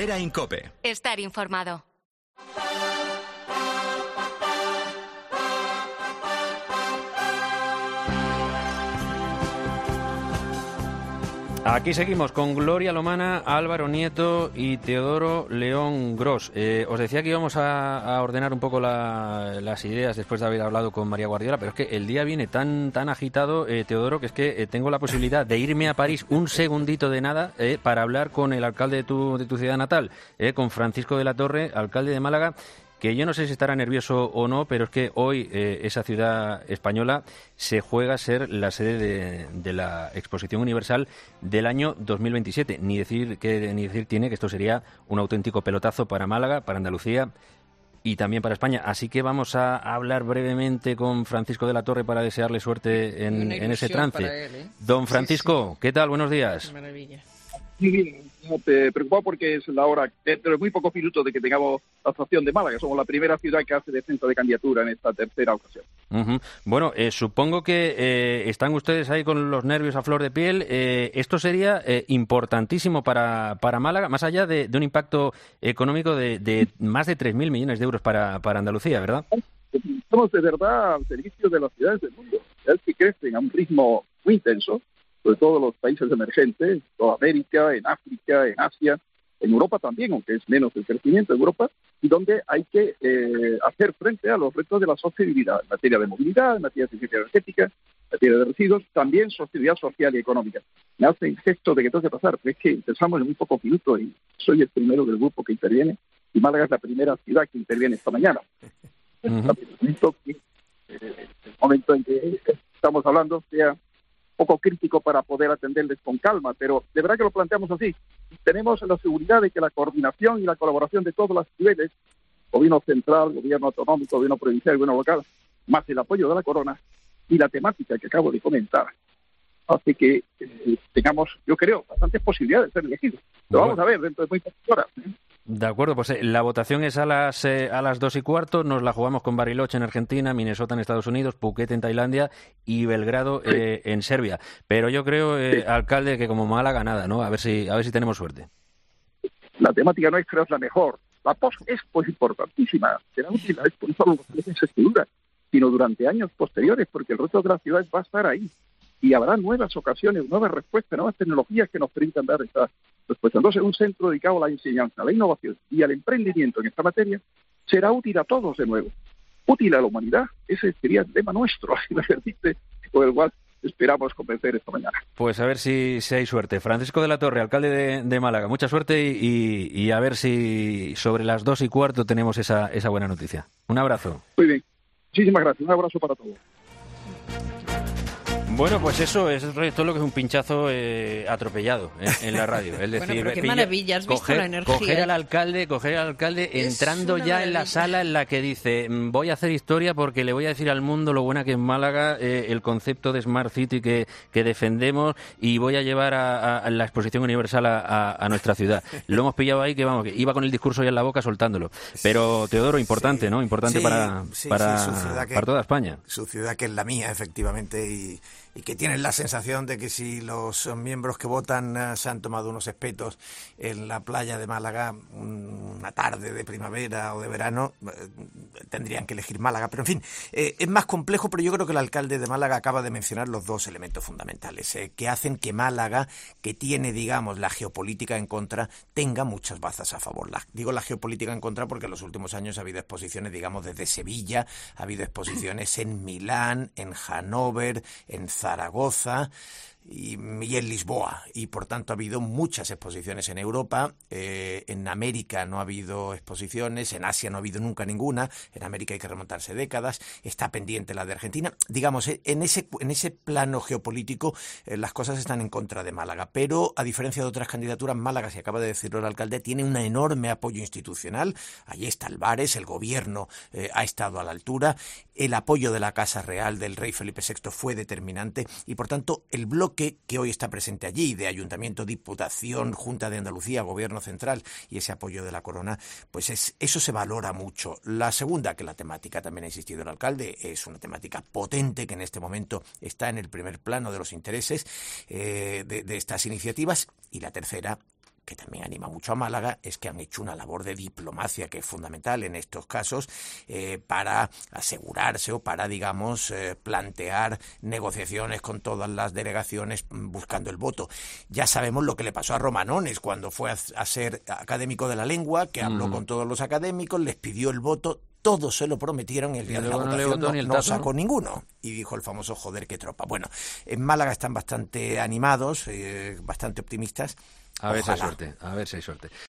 Herrera en COPE. Estar informado. Aquí seguimos con Gloria Lomana, Álvaro Nieto y Teodoro León Gros. Os decía que íbamos a ordenar un poco las ideas después de haber hablado con María Guardiola, pero es que el día viene tan agitado, Teodoro, que es que tengo la posibilidad de irme a París un segundito de nada para hablar con el alcalde de tu ciudad natal, con Francisco de la Torre, alcalde de Málaga, que yo no sé si estará nervioso o no, pero es que hoy esa ciudad española se juega a ser la sede de la Exposición Universal del año 2027. Ni decir tiene que esto sería un auténtico pelotazo para Málaga, para Andalucía y también para España. Así que vamos a hablar brevemente con Francisco de la Torre para desearle suerte en ese trance. Él, ¿eh? Don Francisco, sí. ¿Qué tal? Buenos días. Qué maravilla. Muy bien, no te preocupes porque es la hora, dentro de muy pocos minutos, de que tengamos la actuación de Málaga. Somos la primera ciudad que hace defensa de candidatura en esta tercera ocasión. Uh-huh. Bueno, supongo que están ustedes ahí con los nervios a flor de piel. Esto sería importantísimo para Málaga, más allá de un impacto económico de más de 3.000 millones de euros para Andalucía, ¿verdad? Estamos de verdad al servicio de las ciudades del mundo, ciudades que crecen a un ritmo muy intenso, sobre todo los países emergentes, en toda América, en África, en Asia, en Europa también, aunque es menos el crecimiento de Europa, y donde hay que hacer frente a los retos de la sostenibilidad en materia de movilidad, en materia de eficiencia energética, en materia de residuos, también sostenibilidad social y económica. Me hace el gesto de que tengo que pasar, pero es que empezamos en muy pocos minutos y soy el primero del grupo que interviene, y Málaga es la primera ciudad que interviene esta mañana. Uh-huh. El momento en que estamos hablando sea poco crítico para poder atenderles con calma, pero de verdad que lo planteamos así. Tenemos la seguridad de que la coordinación y la colaboración de todos los niveles, gobierno central, gobierno autonómico, gobierno provincial, gobierno local, más el apoyo de la Corona y la temática que acabo de comentar, hace que tengamos, yo creo, bastantes posibilidades de ser elegidos. Lo vamos a ver dentro de muy pocas horas. De acuerdo, pues la votación es a las 2:15, nos la jugamos con Bariloche en Argentina, Minnesota en Estados Unidos, Phuket en Tailandia y Belgrado en Serbia. Pero yo creo, alcalde, que como Málaga nada, ¿no? A ver si tenemos suerte. La temática nuestra es la mejor. La post es pues importantísima. Será útil la expo no solo los meses que duran, sino durante años posteriores, porque el resto de las ciudades va a estar ahí. Y habrá nuevas ocasiones, nuevas respuestas, nuevas tecnologías que nos permitan dar esta respuesta. Entonces, un centro dedicado a la enseñanza, a la innovación y al emprendimiento en esta materia será útil a todos de nuevo. Útil a la humanidad, ese sería el lema nuestro, así lo ejercice, por el cual esperamos convencer esta mañana. Pues a ver si hay suerte. Francisco de la Torre, alcalde de Málaga, mucha suerte y a ver si sobre las 2:15 tenemos esa buena noticia. Un abrazo. Muy bien, muchísimas gracias, un abrazo para todos. Bueno, pues eso es todo lo que es un pinchazo atropellado en la radio. Es decir, bueno, pero qué maravilla, has visto la energía. Coger al alcalde entrando ya en la sala en la que dice voy a hacer historia porque le voy a decir al mundo lo buena que es Málaga, el concepto de Smart City que defendemos y voy a llevar a la Exposición Universal a nuestra ciudad. Lo hemos pillado ahí que iba con el discurso ya en la boca soltándolo. Pero Teodoro, importante, ¿no? Importante para toda España. Su ciudad que es la mía, efectivamente, y que tienen la sensación de que si los miembros que votan se han tomado unos espetos en la playa de Málaga una tarde de primavera o de verano, tendrían que elegir Málaga. Pero en fin, es más complejo, pero yo creo que el alcalde de Málaga acaba de mencionar los dos elementos fundamentales que hacen que Málaga, que tiene, digamos, la geopolítica en contra, tenga muchas bazas a favor. Digo la geopolítica en contra porque en los últimos años ha habido exposiciones, digamos, desde Sevilla, ha habido exposiciones en Milán, en Hannover, en Zaragoza y en Lisboa, y por tanto ha habido muchas exposiciones en Europa. En América no ha habido exposiciones, en Asia no ha habido nunca ninguna, en América hay que remontarse décadas, está pendiente la de Argentina. Digamos, en ese plano geopolítico las cosas están en contra de Málaga, pero a diferencia de otras candidaturas, Málaga, si acaba de decirlo el alcalde, tiene un enorme apoyo institucional. Allí está Álvarez, el gobierno ha estado a la altura, el apoyo de la Casa Real del rey Felipe VI fue determinante y por tanto el bloque que hoy está presente allí, de Ayuntamiento, Diputación, Junta de Andalucía, Gobierno Central y ese apoyo de la Corona, pues eso se valora mucho. La segunda, que la temática, también ha insistido el alcalde, es una temática potente que en este momento está en el primer plano de los intereses de estas iniciativas. Y la tercera, que también anima mucho a Málaga, es que han hecho una labor de diplomacia que es fundamental en estos casos para asegurarse o para, digamos, plantear negociaciones con todas las delegaciones buscando el voto. Ya sabemos lo que le pasó a Romanones cuando fue a ser académico de la lengua, que habló con todos los académicos, les pidió el voto, todos se lo prometieron y el día de la votación no sacó ninguno. Y dijo el famoso joder qué tropa. Bueno, en Málaga están bastante animados, bastante optimistas. A ver si hay suerte, a ver si hay suerte.